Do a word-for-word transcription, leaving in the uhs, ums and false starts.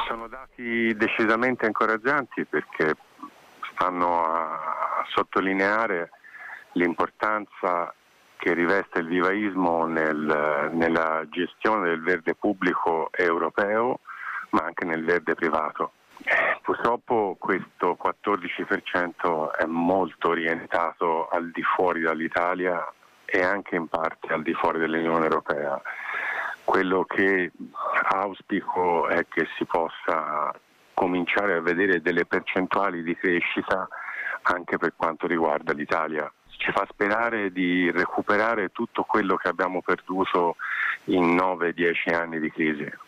Sono dati decisamente incoraggianti perché stanno a sottolineare l'importanza che riveste il vivaismo nel, nella gestione del verde pubblico europeo, ma anche nel verde privato. Purtroppo questo quattordici per cento è molto orientato al di fuori dall'Italia e anche in parte al di fuori dell'Unione Europea. Quello che auspico è che si possa cominciare a vedere delle percentuali di crescita anche per quanto riguarda l'Italia. Ci fa sperare di recuperare tutto quello che abbiamo perduto in nove dieci anni di crisi.